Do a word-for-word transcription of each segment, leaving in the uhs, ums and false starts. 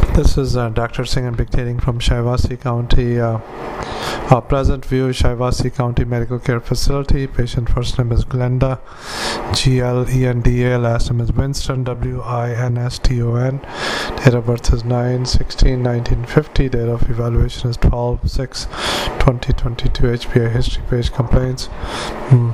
This is uh, Doctor Singh. I'm dictating from Shiawassee County. Uh, our present view is Shiawassee County Medical Care Facility. Patient first name is Glenda, G L E N D A. Last name is Winston, W I N S T O N. Date of birth is nine sixteen nineteen fifty. Date of evaluation is twelve six twenty twenty-two. H P I history page complaints. Hmm.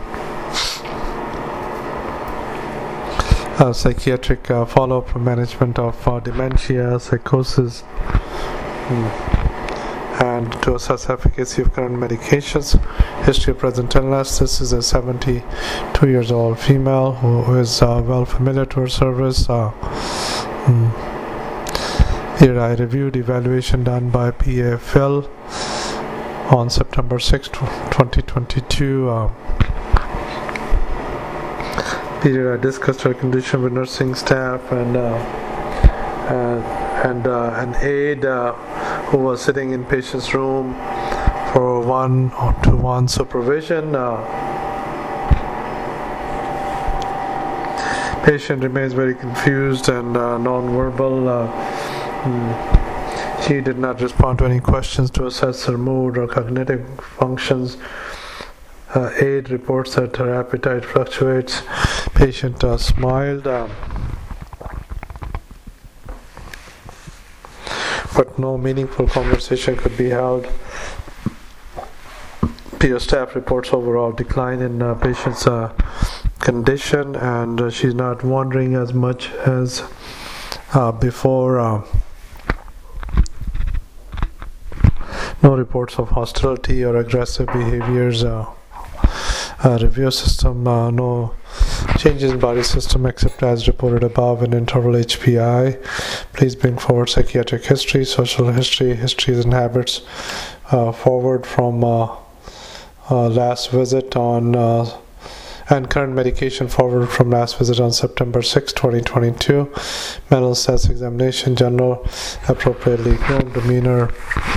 Uh, psychiatric uh, follow-up for management of uh, dementia, psychosis, mm. and to assess efficacy of current medications. History of present illness. This is a seventy-two years old female who is uh, well familiar to her service. Uh, mm. Here I reviewed evaluation done by P A Phil on September sixth twenty twenty-two. Uh, Here I discussed her condition with nursing staff and uh, and, and uh, an aide uh, who was sitting in patient's room for one-to-one supervision. Uh, patient remains very confused and uh, non-verbal. Uh, mm, she did not respond to any questions to assess her mood or cognitive functions. Uh, aide reports that her appetite fluctuates. Patient uh, smiled, um, but no meaningful conversation could be held. P O staff reports overall decline in uh, patient's uh, condition, and uh, she's not wandering as much as uh, before. Uh, no reports of hostility or aggressive behaviors. Uh, uh, review system, uh, no changes in body system except as reported above in interval H P I. Please bring forward psychiatric history, social history, histories and habits uh, forward from uh, uh, last visit on uh, and current medication forward from last visit on September sixth twenty twenty-two. Mental status examination, general appropriately groomed, demeanor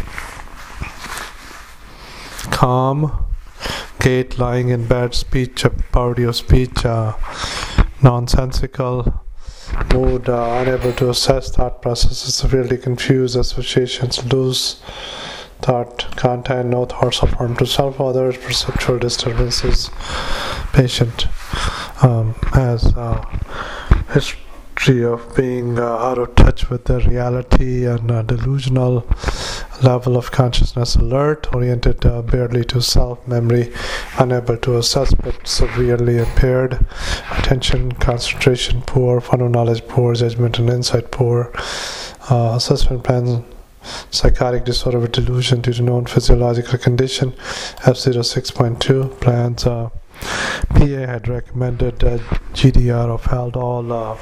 calm, gait, lying in bed, speech, poverty of speech, uh, nonsensical, mood, uh, unable to assess, thought processes severely confused, associations loose, thought content, no thoughts of harm to self or others, perceptual disturbances. Patient um, has uh, history of being uh, out of touch with the reality and uh, delusional, level of consciousness alert, oriented uh, barely to self, memory unable to assess but severely impaired, attention, concentration poor, fun knowledge poor, judgment and insight poor, uh, assessment plan, psychotic disorder with delusion due to known physiological condition, F zero six point two, plans, uh, P A had recommended uh, G D R of Haldol. Uh,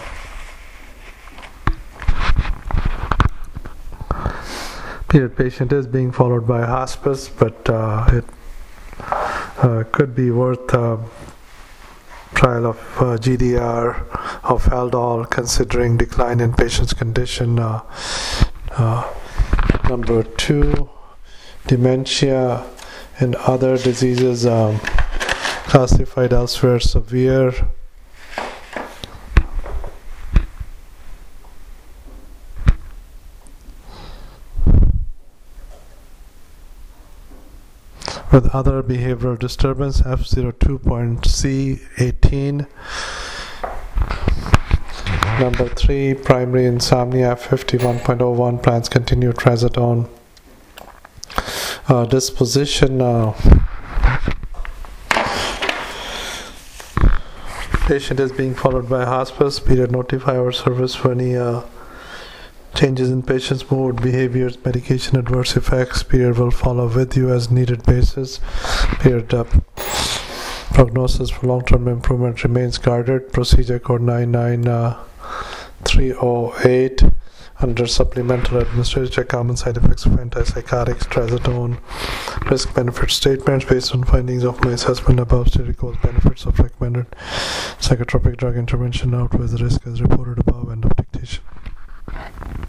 Period. Patient is being followed by hospice, but uh, it uh, could be worth uh, trial of uh, G D R of Haldol considering decline in patient's condition. Uh, uh, number two, dementia and other diseases um, classified elsewhere severe. With other behavioral disturbance, F zero two point C eighteen. Number three, primary insomnia, F fifty-one point oh one, plans continued trazodone. Uh, disposition, uh, patient is being followed by hospice. Period. Notify our service for any uh, changes in patient's mood, behaviors, medication adverse effects. Period. Will follow with you as needed basis. Period. Uh, prognosis for long-term improvement remains guarded. Procedure code nine nine three oh eight. Under supplemental administration, check common side effects of antipsychotics, trazodone, risk-benefit statements based on findings of my assessment above stated cause benefits of recommended psychotropic drug intervention outweighs the risk as reported above. End of dictation.